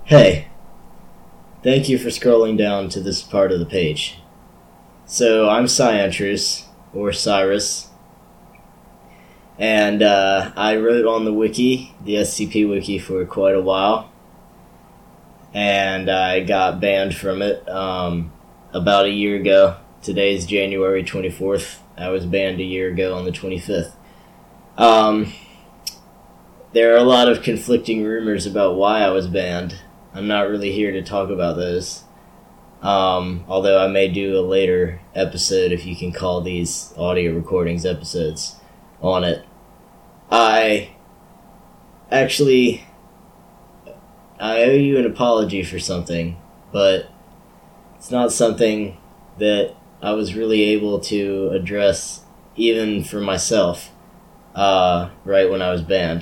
Hey, thank you for scrolling down to this part of the page. So, I'm Cyantrus, or Cyrus, and I wrote on the wiki, the SCP wiki, for quite a while, and I got banned from it about a year ago. Today's January 24th. I was banned a year ago on the 25th. There are a lot of conflicting rumors about why I was banned. I'm not really here to talk about those. Although I may do a later episode, if you can call these audio recordings episodes, on it. I owe you an apology for something, but it's not something that I was really able to address even for myself, right when I was banned.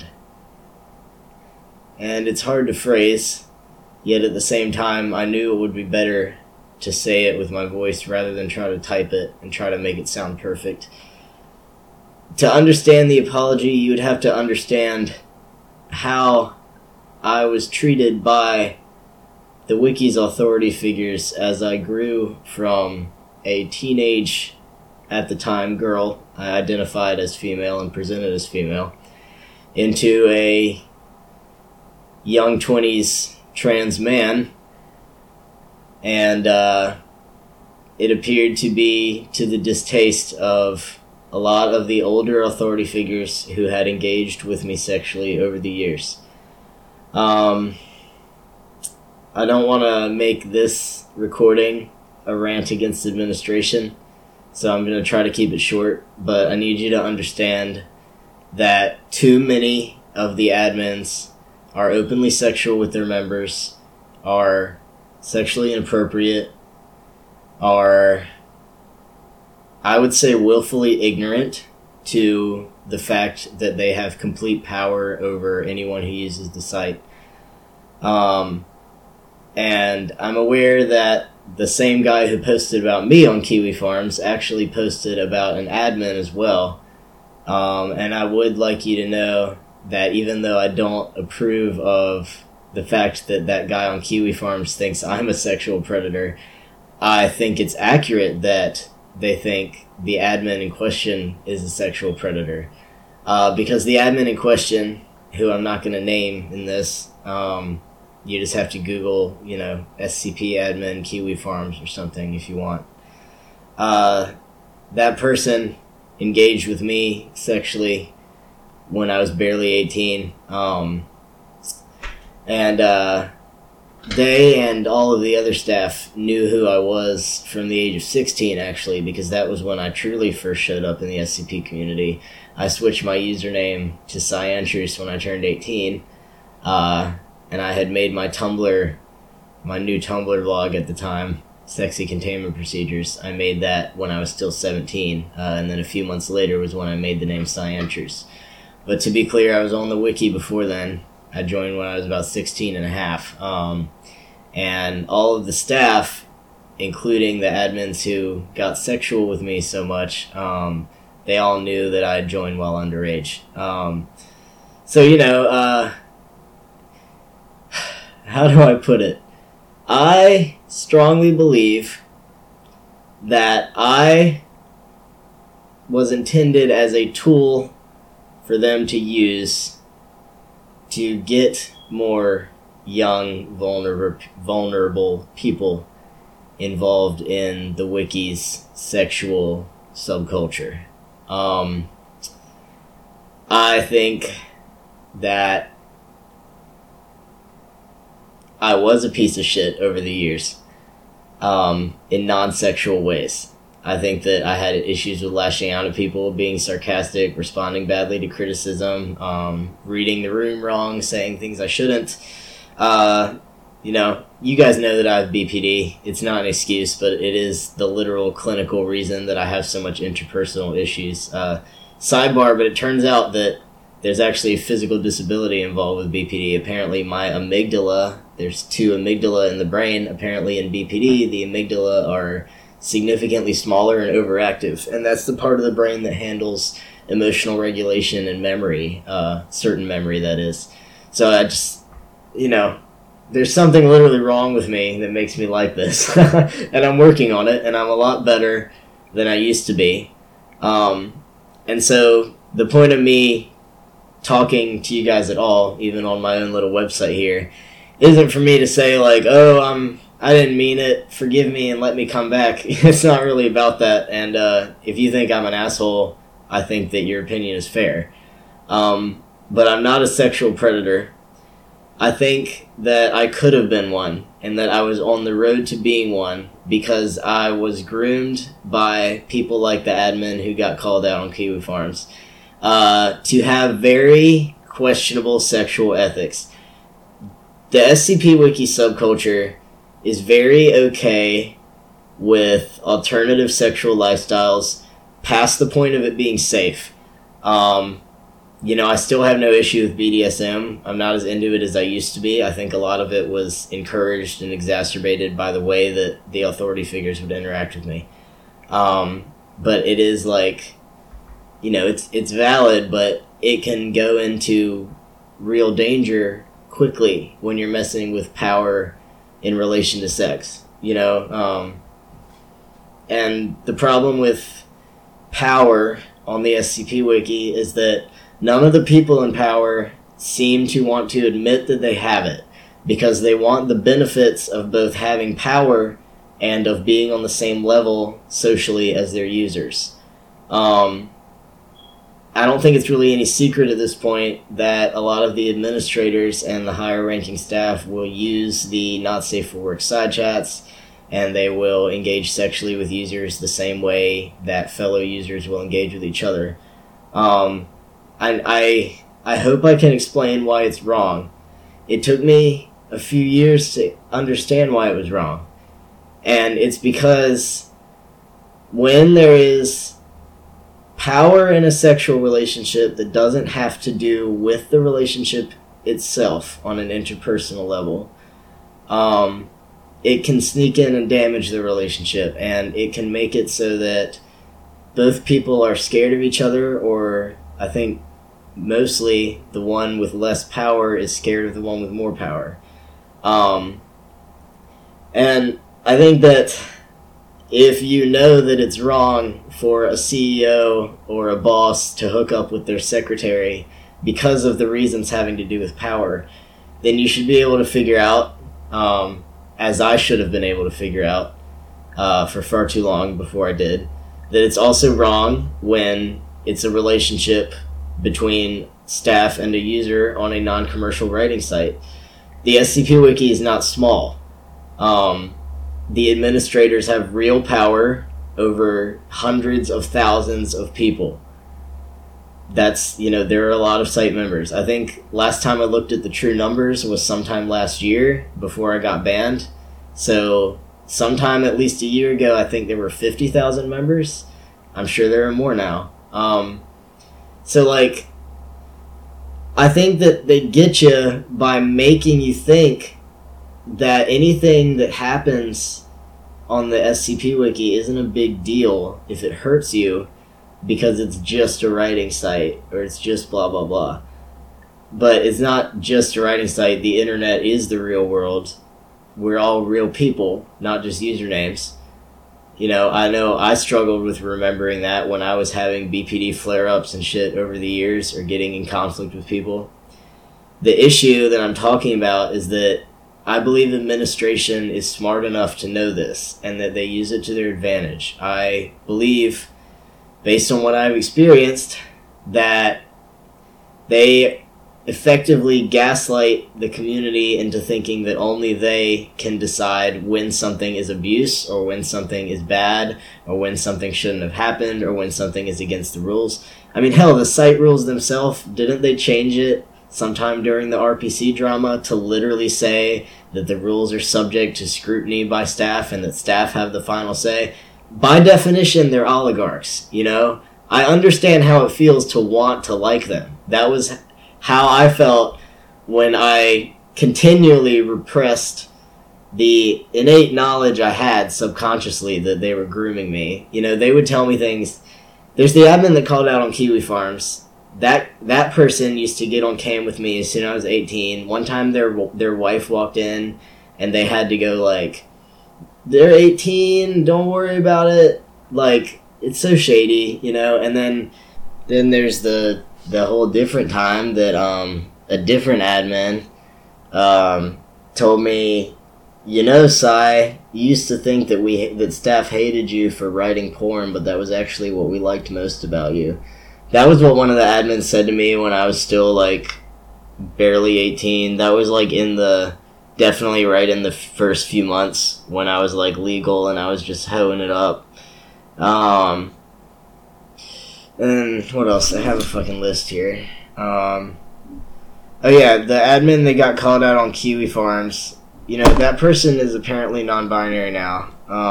And it's hard to phrase, yet at the same time I knew it would be better to say it with my voice rather than try to type it and try to make it sound perfect. To understand the apology, you would have to understand how I was treated by the Wiki's authority figures as I grew from a teenage, at the time, girl, I identified as female and presented as female, into a young 20s trans man, and it appeared to be to the distaste of a lot of the older authority figures who had engaged with me sexually over the years. I don't want to make this recording a rant against administration, so I'm going to try to keep it short, but I need you to understand that too many of the admins are openly sexual with their members, are sexually inappropriate, are, I would say, willfully ignorant to the fact that they have complete power over anyone who uses the site. And I'm aware that the same guy who posted about me on Kiwi Farms actually posted about an admin as well. And I would like you to know that even though I don't approve of the fact that that guy on Kiwi Farms thinks I'm a sexual predator, I think it's accurate that they think the admin in question is a sexual predator. Because the admin in question, who I'm not going to name in this, you just have to Google, SCP admin Kiwi Farms or something if you want. That person engaged with me sexually when I was barely 18. And they and all of the other staff knew who I was from the age of 16, actually, because that was when I truly first showed up in the SCP community. I switched my username to Cyantrus when I turned 18, and I had made my new Tumblr blog at the time, Sexy Containment Procedures. I made that when I was still 17, and then a few months later was when I made the name Cyantrus. But to be clear, I was on the wiki before then. I joined when I was about 16 and a half. And all of the staff, including the admins who got sexual with me so much, they all knew that I had joined while underage. How do I put it? I strongly believe that I was intended as a tool for them to use to get more young, vulnerable people involved in the Wiki's sexual subculture. I think that I was a piece of shit over the years, in non-sexual ways. I think that I had issues with lashing out at people, being sarcastic, responding badly to criticism, reading the room wrong, saying things I shouldn't. You guys know that I have BPD. It's not an excuse, but it is the literal clinical reason that I have so much interpersonal issues. Sidebar, but it turns out that there's actually a physical disability involved with BPD. Apparently my amygdala, there's 2 amygdala in the brain. Apparently in BPD, the amygdala are significantly smaller and overactive, and that's the part of the brain that handles emotional regulation and memory, certain memory, that is. So I just, there's something literally wrong with me that makes me like this. And I'm working on it, and I'm a lot better than I used to be. And so the point of me talking to you guys at all, even on my own little website here, isn't for me to say like, oh, I didn't mean it, forgive me and let me come back. It's not really about that. And if you think I'm an asshole, I think that your opinion is fair. But I'm not a sexual predator. I think that I could have been one, and that I was on the road to being one because I was groomed by people like the admin who got called out on Kiwi Farms to have very questionable sexual ethics. The SCP Wiki subculture is very okay with alternative sexual lifestyles past the point of it being safe. I still have no issue with BDSM. I'm not as into it as I used to be. I think a lot of it was encouraged and exacerbated by the way that the authority figures would interact with me. But it is like, it's valid, but it can go into real danger quickly when you're messing with power in relation to sex, and the problem with power on the SCP Wiki is that none of the people in power seem to want to admit that they have it, because they want the benefits of both having power and of being on the same level socially as their users. I don't think it's really any secret at this point that a lot of the administrators and the higher ranking staff will use the not safe for work side chats, and they will engage sexually with users the same way that fellow users will engage with each other. I hope I can explain why it's wrong. It took me a few years to understand why it was wrong. And it's because when there is power in a sexual relationship that doesn't have to do with the relationship itself on an interpersonal level, it can sneak in and damage the relationship, and it can make it so that both people are scared of each other, or I think mostly the one with less power is scared of the one with more power. And I think that if you know that it's wrong for a CEO or a boss to hook up with their secretary because of the reasons having to do with power, then you should be able to figure out, as I should have been able to figure out for far too long before I did, that it's also wrong when it's a relationship between staff and a user on a non-commercial writing site. The SCP Wiki is not small. The administrators have real power over hundreds of thousands of people. That's, there are a lot of site members. I think last time I looked at the true numbers was sometime last year before I got banned. So sometime at least a year ago, I think there were 50,000 members. I'm sure there are more now. I think that they get you by making you think that anything that happens on the SCP Wiki isn't a big deal if it hurts you, because it's just a writing site, or it's just blah blah blah. But it's not just a writing site. The internet is the real world. We're all real people, not just usernames. I know I struggled with remembering that when I was having BPD flare-ups and shit over the years, or getting in conflict with people. The issue that I'm talking about is that I believe administration is smart enough to know this, and that they use it to their advantage. I believe, based on what I've experienced, that they effectively gaslight the community into thinking that only they can decide when something is abuse, or when something is bad, or when something shouldn't have happened, or when something is against the rules. I mean, hell, the site rules themselves, didn't they change it sometime during the RPC drama to literally say that the rules are subject to scrutiny by staff, and that staff have the final say? By definition, they're oligarchs, I understand how it feels to want to like them. That was how I felt when I continually repressed the innate knowledge I had subconsciously that they were grooming me. They would tell me things. There's the admin that called out on Kiwi Farms. that person used to get on cam with me as soon as I was 18. One time their wife walked in and they had to go like, they're 18, don't worry about it. Like, it's so shady, you know? And then there's the whole different time that a different admin told me, you know, Sai, you used to think that staff hated you for writing porn, but that was actually what we liked most about you. That was what one of the admins said to me when I was still, like, barely 18. That was, like, definitely right in the first few months when I was, like, legal and I was just hoeing it up. And what else? I have a fucking list here. Oh yeah, the admin that got called out on Kiwi Farms. You know, that person is apparently non-binary now.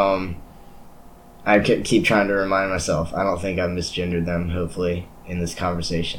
I keep trying to remind myself. I don't think I've misgendered them, hopefully, in this conversation.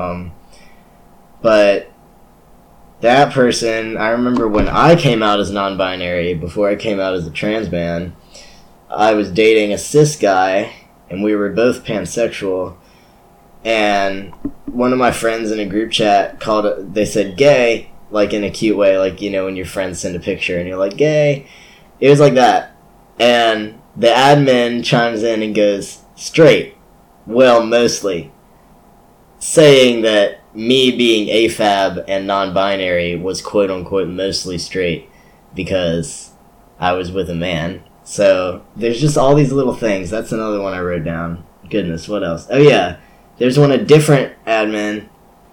But that person, I remember when I came out as non-binary, before I came out as a trans man, I was dating a cis guy, and we were both pansexual. And one of my friends in a group chat they said gay, like in a cute way, like, you know, when your friends send a picture and you're like, gay. It was like that. And the admin chimes in and goes, straight. Well, mostly. Saying that me being AFAB and non-binary was quote-unquote mostly straight because I was with a man. So there's just all these little things. That's another one I wrote down. Goodness, what else? Oh yeah, there's a different admin.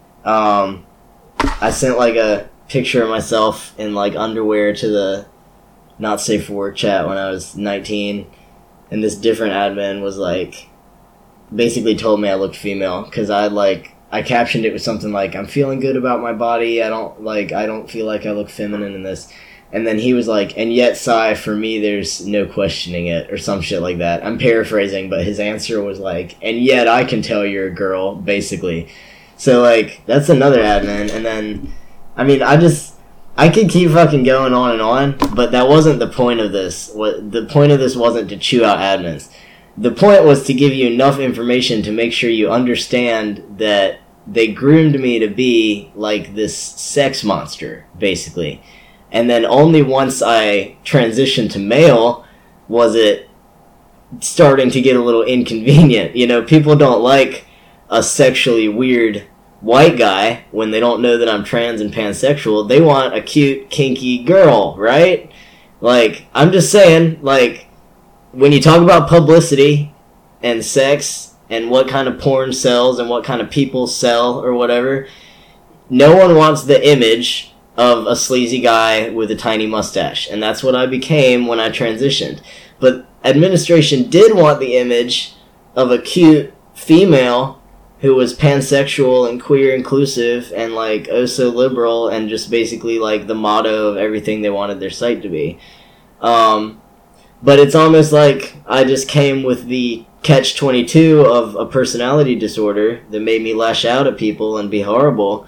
I sent like a picture of myself in like underwear to the not safe for work chat when I was 19, and this different admin was like, basically told me I looked female because I captioned it with something like, I'm feeling good about my body. I don't feel like I look feminine in this. And then he was like, and yet, Sai, for me, there's no questioning it, or some shit like that. I'm paraphrasing, but his answer was like, and yet I can tell you're a girl, basically. So, like, that's another admin. And then, I mean, I could keep fucking going on and on, but that wasn't the point of this. The point of this wasn't to chew out admins. The point was to give you enough information to make sure you understand that they groomed me to be, like, this sex monster, basically. And then only once I transitioned to male was it starting to get a little inconvenient. You know, people don't like a sexually weird white guy when they don't know that I'm trans and pansexual. They want a cute, kinky girl, right? Like, I'm just saying, like, when you talk about publicity and sex and what kind of porn sells and what kind of people sell or whatever, no one wants the image of a sleazy guy with a tiny mustache. And that's what I became when I transitioned. But administration did want the image of a cute female who was pansexual and queer inclusive and like oh so liberal and just basically like the motto of everything they wanted their site to be. But it's almost like I just came with the catch-22 of a personality disorder that made me lash out at people and be horrible.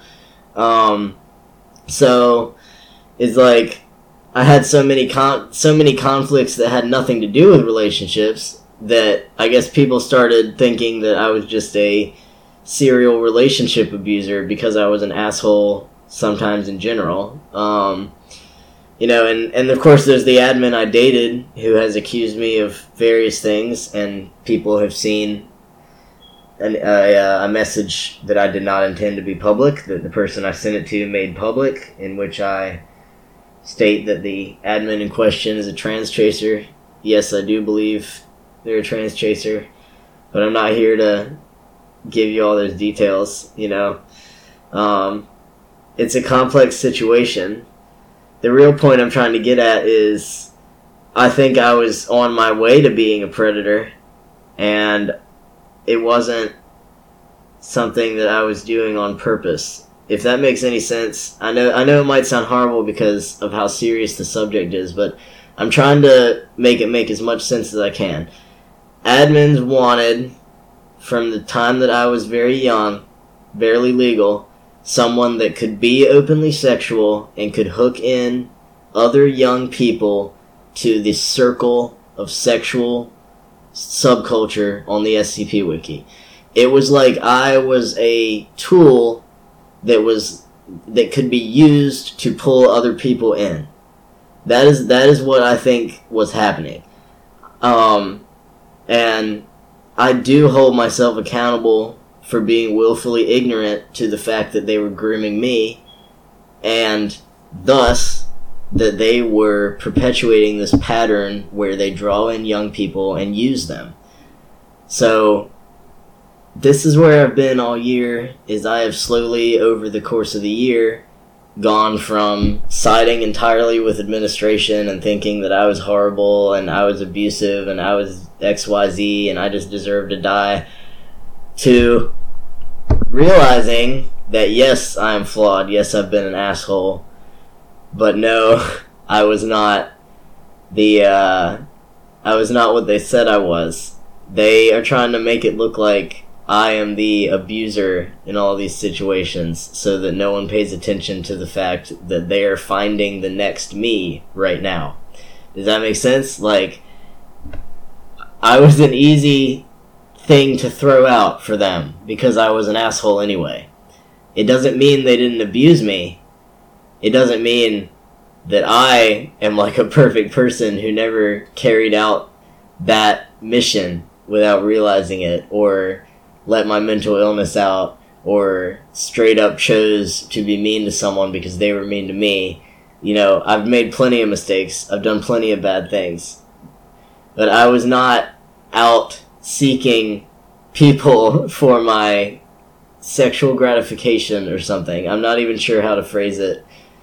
So it's like I had so many conflicts that had nothing to do with relationships that I guess people started thinking that I was just a serial relationship abuser because I was an asshole sometimes in general. You know, and of course there's the admin I dated who has accused me of various things, and people have seen a message that I did not intend to be public, that the person I sent it to made public, in which I state that the admin in question is a trans chaser. Yes, I do believe they're a trans chaser, but I'm not here to give you all those details, you know. It's a complex situation. The real point I'm trying to get at is I think I was on my way to being a predator, and it wasn't something that I was doing on purpose. If that makes any sense. I know it might sound horrible because of how serious the subject is, but I'm trying to make it make as much sense as I can. Admins wanted, from the time that I was very young, barely legal, someone that could be openly sexual and could hook in other young people to the circle of sexual subculture on the SCP Wiki. It was like I was a tool that could be used to pull other people in. That is what I think was happening. And I do hold myself accountable for being willfully ignorant to the fact that they were grooming me, and thus that they were perpetuating this pattern where they draw in young people and use them. So this is where I've been all year, is I have slowly, over the course of the year, gone from siding entirely with administration and thinking that I was horrible and I was abusive and I was XYZ and I just deserved to die, to realizing that yes, I am flawed, yes, I've been an asshole, but no, I was not what they said I was. They are trying to make it look like I am the abuser in all these situations so that no one pays attention to the fact that they are finding the next me right now. Does that make sense? Like, I was an easy thing to throw out for them because I was an asshole anyway. It doesn't mean they didn't abuse me. It doesn't mean that I am like a perfect person who never carried out that mission without realizing it, or let my mental illness out, or straight up chose to be mean to someone because they were mean to me. You know, I've made plenty of mistakes. I've done plenty of bad things. But I was not out seeking people for my sexual gratification or something. I'm not even sure how to phrase it.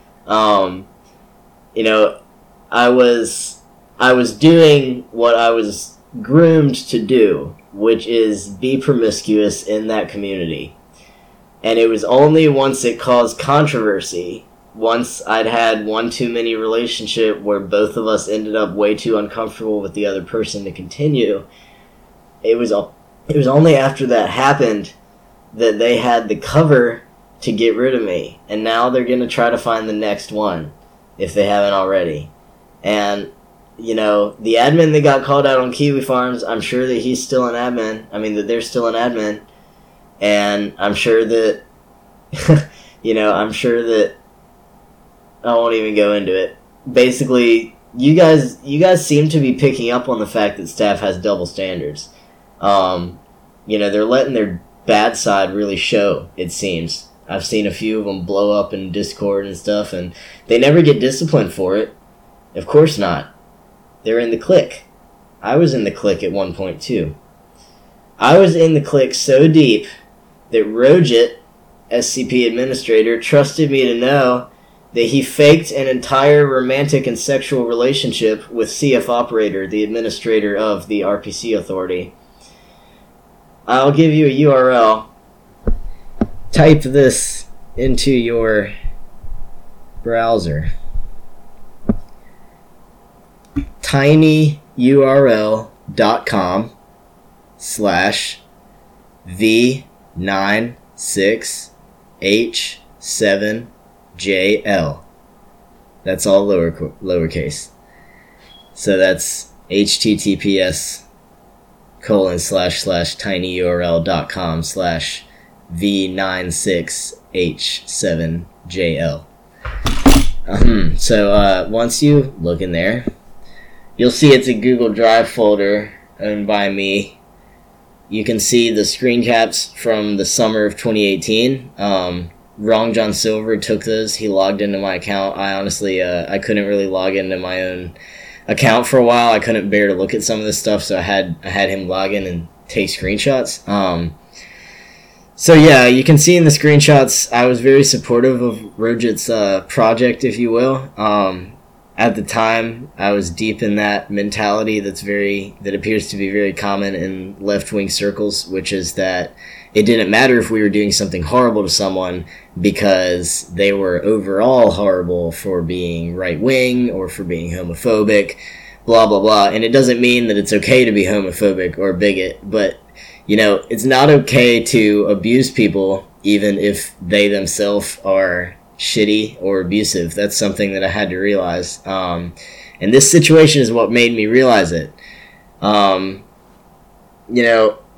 You know, I was doing what I was groomed to do, which is be promiscuous in that community. And it was only once it caused controversy, once I'd had one too many relationship where both of us ended up way too uncomfortable with the other person to continue, it was only after that happened that they had the cover to get rid of me. And now they're going to try to find the next one, if they haven't already. And you know, the admin that got called out on Kiwi Farms, I'm sure that he's still an admin. I mean, that they're still an admin. And I'm sure that, I'm sure that, I won't even go into it. Basically, you guys seem to be picking up on the fact that staff has double standards. They're letting their bad side really show, it seems. I've seen a few of them blow up in Discord and stuff, and they never get disciplined for it. Of course not. They're in the clique. I was in the clique at one point, too. I was in the clique so deep that Rojit, SCP administrator, trusted me to know that he faked an entire romantic and sexual relationship with CF Operator, the administrator of the RPC Authority. I'll give you a URL. Type this into your browser. tinyurl.com/v96h7jl. That's all lowercase. So that's https://tinyurl.com/v96h7jl. So once you look in there, you'll see it's a Google Drive folder owned by me. You can see the screen caps from the summer of 2018. Wrong John Silver took those. He logged into my account. I honestly, I couldn't really log into my own account for a while. I couldn't bear to look at some of this stuff, so I had him log in and take screenshots. So yeah, you can see in the screenshots, I was very supportive of Rojit's project, if you will. At the time, I was deep in that mentality that appears to be very common in left-wing circles, which is that it didn't matter if we were doing something horrible to someone because they were overall horrible for being right-wing or for being homophobic, blah, blah, blah. And it doesn't mean that it's okay to be homophobic or bigot, but, it's not okay to abuse people even if they themselves are shitty or abusive. That's something that I had to realize. And this situation is what made me realize it.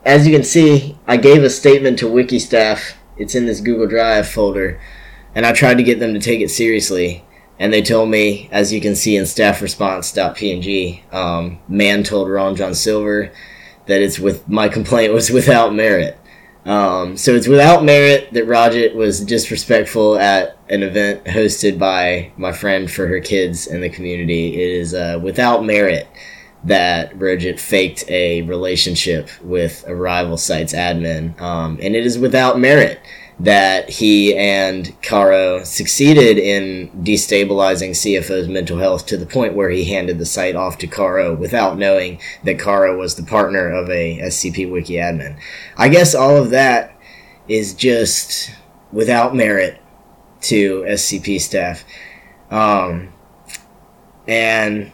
as you can see, I gave a statement to Wiki staff. It's in this Google Drive folder, and I tried to get them to take it seriously. And they told me, as you can see in staffresponse.png, man told Ron John Silver that my complaint was without merit. So it's without merit that Rajit was disrespectful at an event hosted by my friend for her kids in the community. It is without merit that Rajit faked a relationship with a rival site's admin. And it is without merit that he and Caro succeeded in destabilizing CFO's mental health to the point where he handed the site off to Caro without knowing that Caro was the partner of a SCP Wiki admin. I guess all of that is just without merit to SCP staff. And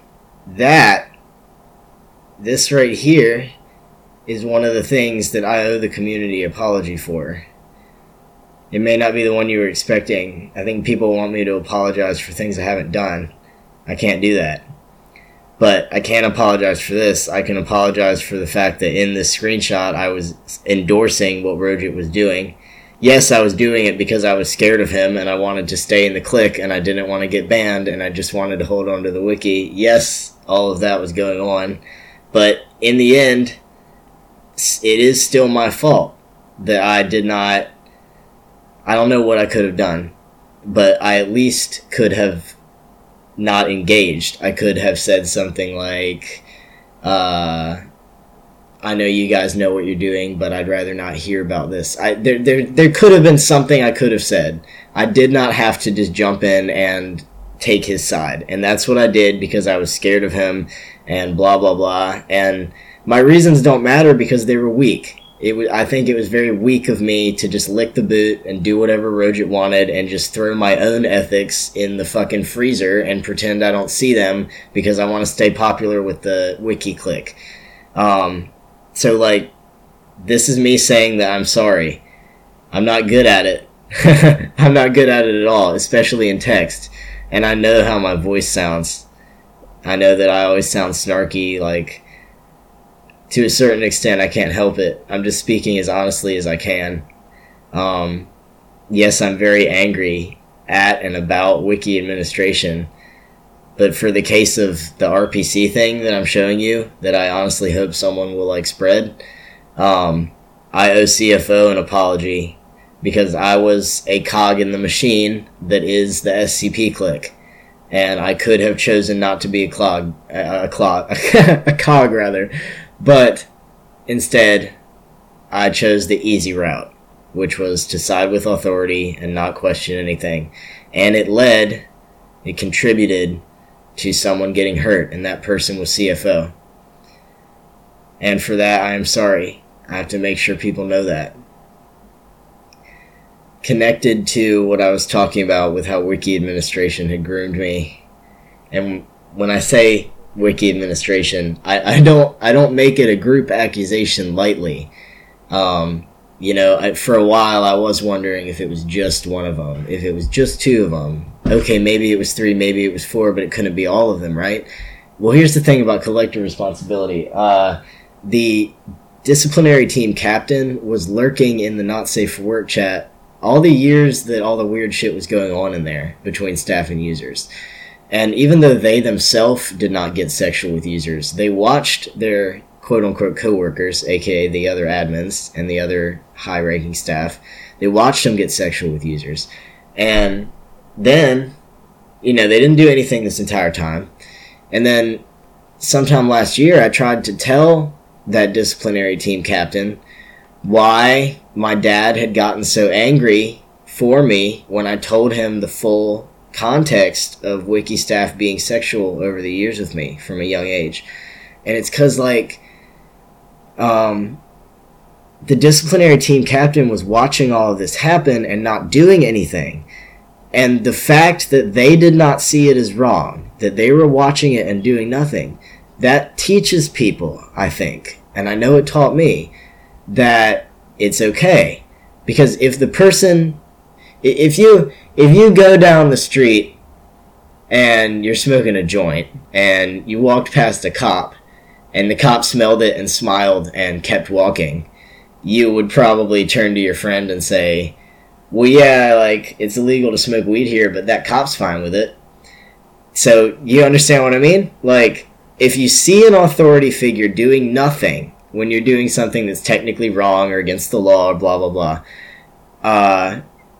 this right here is one of the things that I owe the community apology for. It may not be the one you were expecting. I think people want me to apologize for things I haven't done. I can't do that. But I can apologize for this. I can apologize for the fact that in this screenshot I was endorsing what Rojit was doing. Yes, I was doing it because I was scared of him and I wanted to stay in the clique and I didn't want to get banned and I just wanted to hold on to the wiki. Yes, all of that was going on. But in the end, it is still my fault that I did not... I don't know what I could have done, but I at least could have not engaged. I could have said something like, I know you guys know what you're doing, but I'd rather not hear about this. There could have been something I could have said. I did not have to just jump in and take his side. And that's what I did because I was scared of him and blah, blah, blah. And my reasons don't matter because they were weak. I think it was very weak of me to just lick the boot and do whatever Rojit wanted and just throw my own ethics in the fucking freezer and pretend I don't see them because I want to stay popular with the wiki clique. So, like, this is me saying that I'm sorry. I'm not good at it. I'm not good at it at all, especially in text. And I know how my voice sounds. I know that I always sound snarky, like... To a certain extent, I can't help it. I'm just speaking as honestly as I can. Yes, I'm very angry at and about wiki administration. But for the case of the RPC thing that I'm showing you, that I honestly hope someone will, spread, I owe CFO an apology. Because I was a cog in the machine that is the SCP clique. And I could have chosen not to be a cog, rather. But instead, I chose the easy route, which was to side with authority and not question anything. And it contributed to someone getting hurt, and that person was CFO. And for that, I am sorry. I have to make sure people know that. Connected to what I was talking about with how wiki administration had groomed me, and when I say wiki administration, I don't make it a group accusation lightly. For a while I was wondering if it was just one of them, if it was just two of them. Okay, maybe it was three, maybe it was four, but it couldn't be all of them, right? Well, here's the thing about collective responsibility. The disciplinary team captain was lurking in the Not Safe for Work chat all the years that all the weird shit was going on in there between staff and users. And even though they themselves did not get sexual with users, they watched their quote-unquote coworkers, aka the other admins and the other high-ranking staff, they watched them get sexual with users. And then, they didn't do anything this entire time. And then, sometime last year, I tried to tell that disciplinary team captain why my dad had gotten so angry for me when I told him the full context of wiki staff being sexual over the years with me from a young age. And it's because, the disciplinary team captain was watching all of this happen and not doing anything. And the fact that they did not see it as wrong, that they were watching it and doing nothing, that teaches people, I think, and I know it taught me, that it's okay. Because if the person... If you go down the street and you're smoking a joint and you walked past a cop and the cop smelled it and smiled and kept walking, you would probably turn to your friend and say, well, yeah, like, it's illegal to smoke weed here, but that cop's fine with it. So, you understand what I mean? Like, if you see an authority figure doing nothing when you're doing something that's technically wrong or against the law or blah, blah, blah,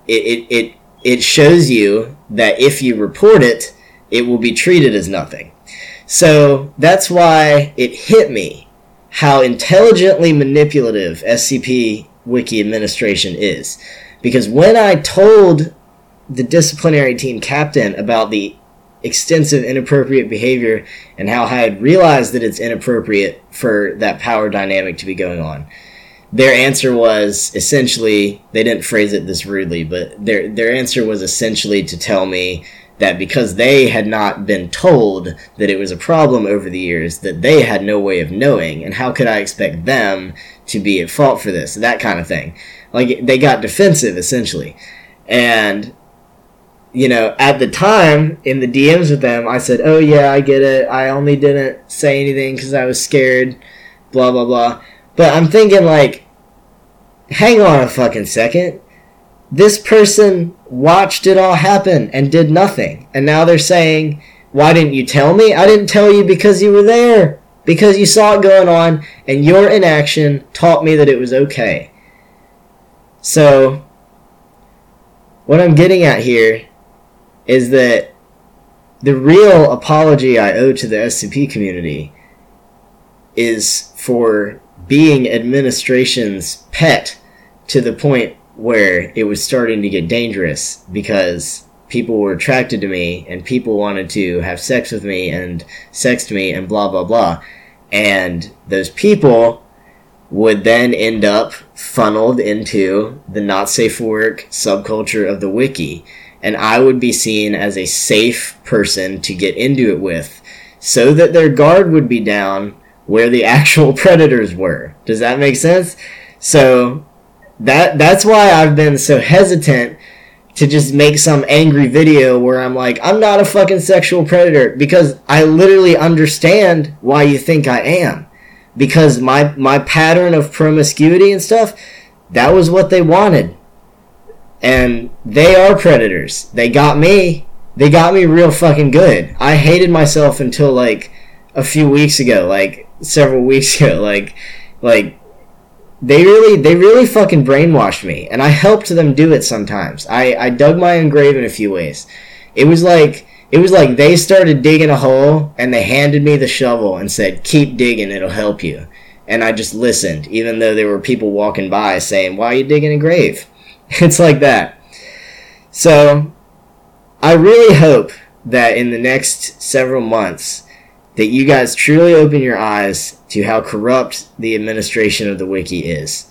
it shows you that if you report it, it will be treated as nothing. So, that's why it hit me how intelligently manipulative SCP Wiki administration is. Because when I told the disciplinary team captain about the extensive inappropriate behavior and how I had realized that it's inappropriate for that power dynamic to be going on, their answer was essentially, they didn't phrase it this rudely, but their answer was essentially to tell me that because they had not been told that it was a problem over the years, that they had no way of knowing, and how could I expect them to be at fault for this, that kind of thing. Like, they got defensive, essentially. And, you know, at the time, in the DMs with them, I said, oh yeah, I get it, I only didn't say anything because I was scared, blah, blah, blah. But I'm thinking, like, hang on a fucking second. This person watched it all happen and did nothing. And now they're saying, why didn't you tell me? I didn't tell you because you were there. Because you saw it going on, and your inaction taught me that it was okay. So, what I'm getting at here is that the real apology I owe to the SCP community is for being administration's pet to the point where it was starting to get dangerous because people were attracted to me and people wanted to have sex with me and sext me and blah, blah, blah. And those people would then end up funneled into the not safe for work subculture of the wiki. And I would be seen as a safe person to get into it with so that their guard would be down where the actual predators were. Does that make sense? So that's why I've been so hesitant to just make some angry video where I'm like, I'm not a fucking sexual predator, because I literally understand why you think I am. Because my pattern of promiscuity and stuff, that was what they wanted. And they are predators. They got me. They got me real fucking good. I hated myself until like a few weeks ago, like several weeks ago, like they really fucking brainwashed me, and I helped them do it sometimes. I dug my own grave in a few ways. It was like they started digging a hole and they handed me the shovel and said, keep digging, it'll help you. And I just listened, even though there were people walking by saying, why are you digging a grave? It's like that. So I really hope that in the next several months that you guys truly open your eyes to how corrupt the administration of the wiki is.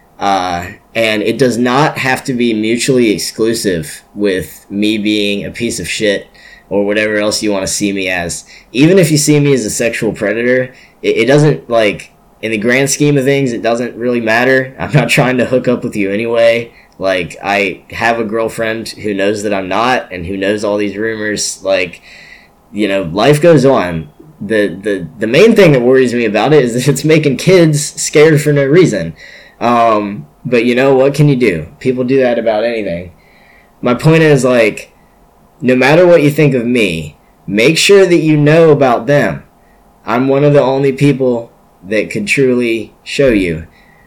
And it does not have to be mutually exclusive with me being a piece of shit or whatever else you want to see me as. Even if you see me as a sexual predator, it doesn't, like, in the grand scheme of things, it doesn't really matter. I'm not trying to hook up with you anyway. Like, I have a girlfriend who knows that I'm not, and who knows all these rumors. Like, you know, life goes on. The main thing that worries me about it is that it's making kids scared for no reason. But you know, what can you do? People do that about anything. My point is, like, no matter what you think of me, make sure that you know about them. I'm one of the only people that could truly show you.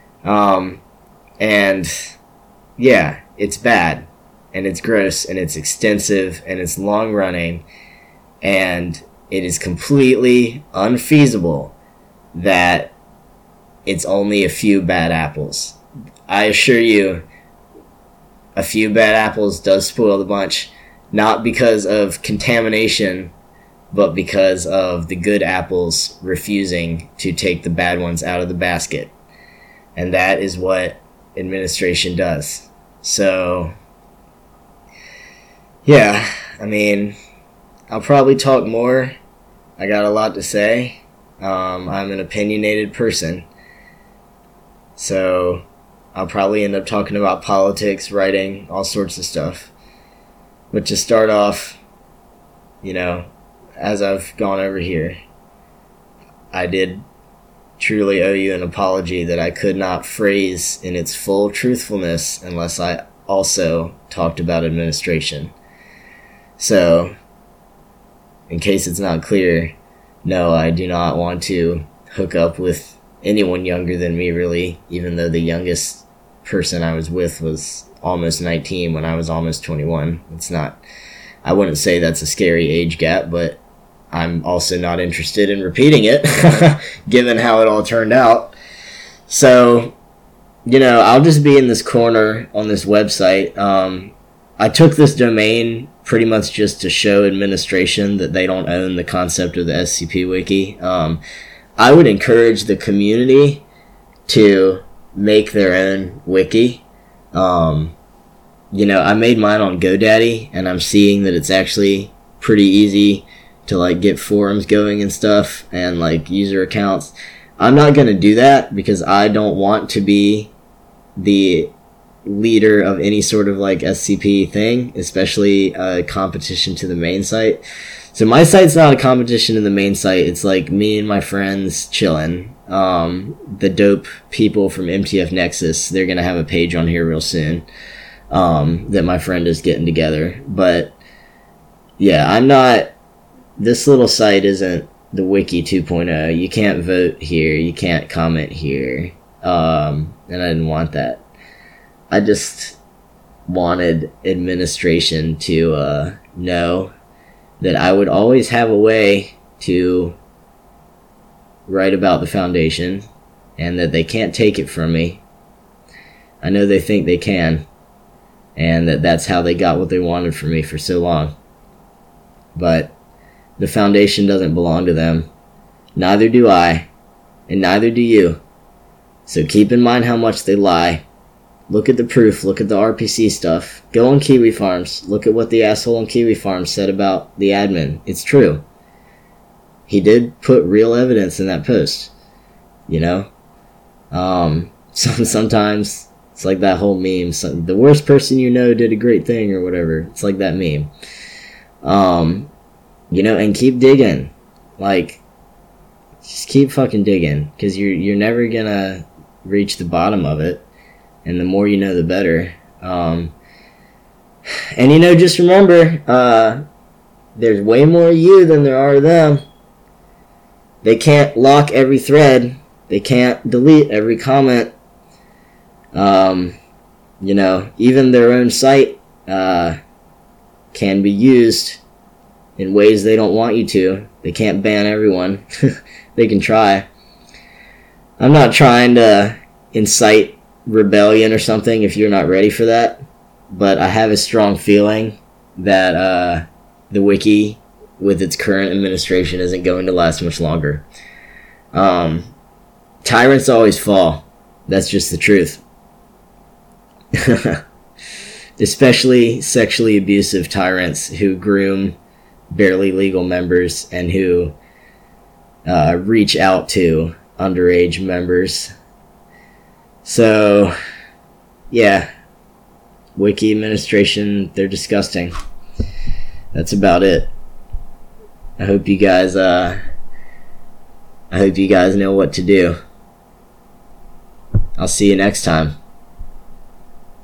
And yeah, it's bad, and it's gross, and it's extensive, and it's long running, and it is completely unfeasible that it's only a few bad apples. I assure you, a few bad apples does spoil the bunch, not because of contamination, but because of the good apples refusing to take the bad ones out of the basket. And that is what administration does. So, yeah, I mean, I'll probably talk more. I got a lot to say. I'm an opinionated person. So, I'll probably end up talking about politics, writing, all sorts of stuff. But to start off, you know, as I've gone over here, I did truly owe you an apology that I could not phrase in its full truthfulness unless I also talked about administration. So, in case it's not clear, no, I do not want to hook up with anyone younger than me, really, even though the youngest person I was with was almost 19 when I was almost 21. I wouldn't say that's a scary age gap, but I'm also not interested in repeating it, given how it all turned out. So, I'll just be in this corner on this website. I took this domain pretty much just to show administration that they don't own the concept of the SCP Wiki. I would encourage the community to make their own wiki. I made mine on GoDaddy, and I'm seeing that it's actually pretty easy to get forums going and stuff, and user accounts. I'm not going to do that because I don't want to be the leader of any sort of SCP thing, especially a competition to the main site. So my site's not a competition to the main site. It's me and my friends chilling. The dope people from MTF Nexus, they're going to have a page on here real soon that my friend is getting together. But yeah, this little site isn't the Wiki 2.0. You can't vote here. You can't comment here. And I didn't want that. I just wanted administration to know that I would always have a way to write about the Foundation and that they can't take it from me. I know they think they can, and that's how they got what they wanted from me for so long. But the Foundation doesn't belong to them. Neither do I, and neither do you. So keep in mind how much they lie. Look at the proof. Look at the RPC stuff. Go on Kiwi Farms. Look at what the asshole on Kiwi Farms said about the admin. It's true. He did put real evidence in that post. Sometimes it's like that whole meme. The worst person you know did a great thing or whatever. It's like that meme. And keep digging. Just keep fucking digging. Because you're never gonna reach the bottom of it. And the more you know, the better. Just remember, there's way more of you than there are of them. They can't lock every thread. They can't delete every comment. Even their own site can be used in ways they don't want you to. They can't ban everyone. They can try. I'm not trying to incite rebellion or something if you're not ready for that, but I have a strong feeling that the wiki with its current administration isn't going to last much longer. Tyrants always fall. That's just the truth. Especially sexually abusive tyrants who groom barely legal members and who reach out to underage members. So, yeah, Wiki administration, they're disgusting. That's about it. I hope you guys know what to do. I'll see you next time.